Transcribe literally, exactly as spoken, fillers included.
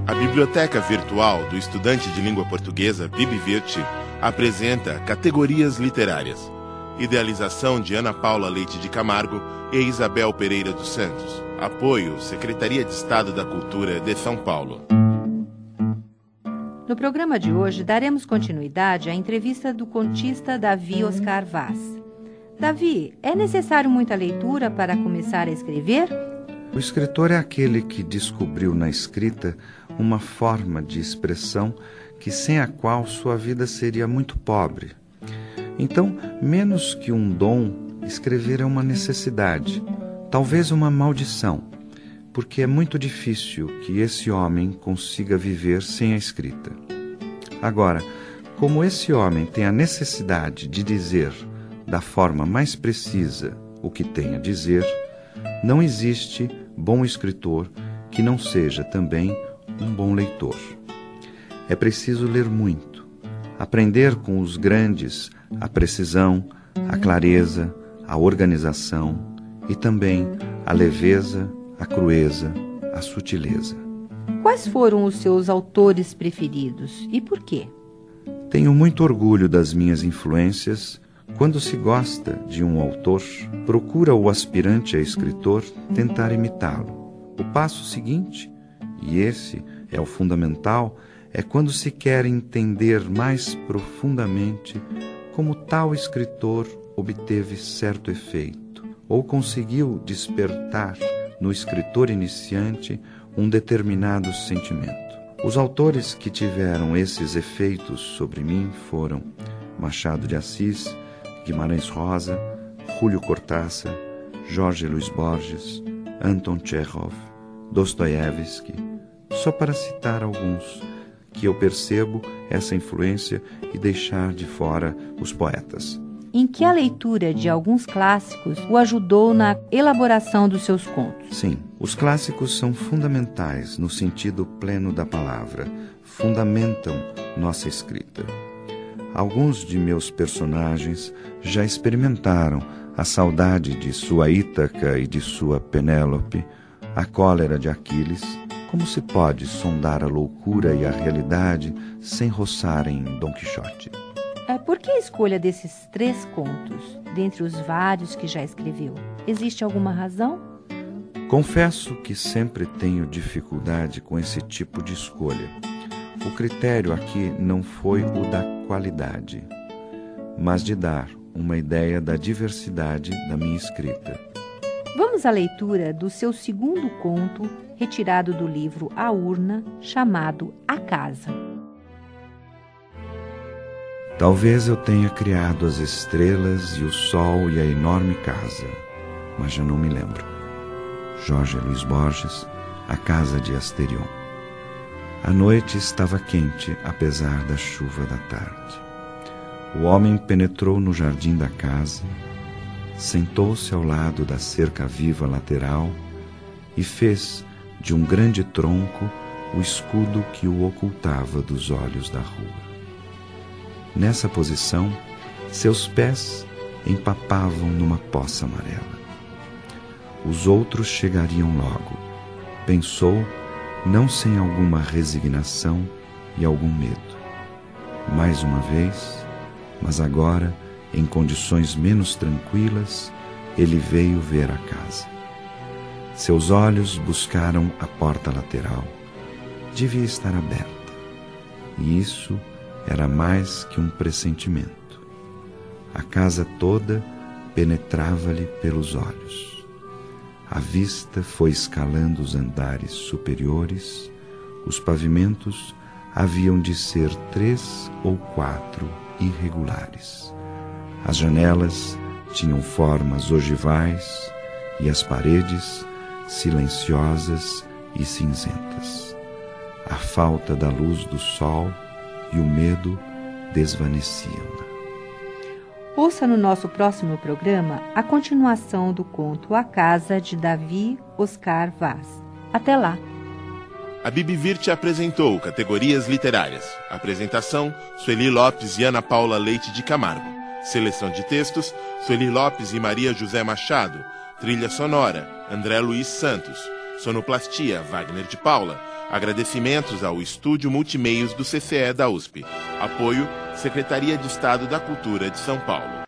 A Biblioteca Virtual do Estudante de Língua Portuguesa, BibVirt, apresenta Categorias Literárias. Idealização de Ana Paula Leite de Camargo e Isabel Pereira dos Santos. Apoio, Secretaria de Estado da Cultura de São Paulo. No programa de hoje, daremos continuidade à entrevista do contista Davi Oscar Vaz. Davi, é necessário muita leitura para começar a escrever? O escritor é aquele que descobriu na escrita uma forma de expressão que sem a qual sua vida seria muito pobre. Então, menos que um dom, escrever é uma necessidade, talvez uma maldição, porque é muito difícil que esse homem consiga viver sem a escrita. Agora, como esse homem tem a necessidade de dizer da forma mais precisa o que tem a dizer, não existe bom escritor que não seja também um bom leitor. É preciso ler muito, aprender com os grandes a precisão, a clareza, a organização e também a leveza, a crueza, a sutileza. Quais foram os seus autores preferidos e por quê? Tenho muito orgulho das minhas influências. Quando se gosta de um autor, procura o aspirante a escritor tentar imitá-lo. O passo seguinte, e esse é o fundamental, é quando se quer entender mais profundamente como tal escritor obteve certo efeito, ou conseguiu despertar no escritor iniciante um determinado sentimento. Os autores que tiveram esses efeitos sobre mim foram Machado de Assis, Guimarães Rosa, Júlio Cortázar, Jorge Luis Borges, Anton Chekhov, Dostoiévski, só para citar alguns, que eu percebo essa influência e deixar de fora os poetas. Em que a leitura de alguns clássicos o ajudou na elaboração dos seus contos? Sim, os clássicos são fundamentais no sentido pleno da palavra, fundamentam nossa escrita. Alguns de meus personagens já experimentaram a saudade de sua Ítaca e de sua Penélope, a cólera de Aquiles. Como se pode sondar a loucura e a realidade sem roçar em Dom Quixote? É, por que a escolha desses três contos, dentre os vários que já escreveu? Existe alguma razão? Confesso que sempre tenho dificuldade com esse tipo de escolha. O critério aqui não foi o da qualidade, mas de dar uma ideia da diversidade da minha escrita. Vamos à leitura do seu segundo conto, retirado do livro A Urna, chamado A Casa. Talvez eu tenha criado as estrelas e o sol e a enorme casa, mas já não me lembro. Jorge Luis Borges, A Casa de Asterion. A noite estava quente, apesar da chuva da tarde. O homem penetrou no jardim da casa, sentou-se ao lado da cerca viva lateral e fez de um grande tronco o escudo que o ocultava dos olhos da rua. Nessa posição, seus pés empapavam numa poça amarela. Os outros chegariam logo, pensou, não sem alguma resignação e algum medo. Mais uma vez, mas agora, em condições menos tranquilas, ele veio ver a casa. Seus olhos buscaram a porta lateral. Devia estar aberta. E isso era mais que um pressentimento. A casa toda penetrava-lhe pelos olhos. A vista foi escalando os andares superiores. Os pavimentos haviam de ser três ou quatro irregulares. As janelas tinham formas ogivais e as paredes silenciosas e cinzentas. A falta da luz do sol e o medo desvaneciam-na. Ouça no nosso próximo programa a continuação do conto A Casa, de Davi Oscar Vaz. Até lá! A BibVirt apresentou Categorias Literárias. Apresentação, Sueli Lopes e Ana Paula Leite de Camargo. Seleção de textos, Sueli Lopes e Maria José Machado. Trilha sonora, André Luiz Santos. Sonoplastia, Wagner de Paula. Agradecimentos ao Estúdio Multimeios do C C E da U S P. Apoio, Secretaria de Estado da Cultura de São Paulo.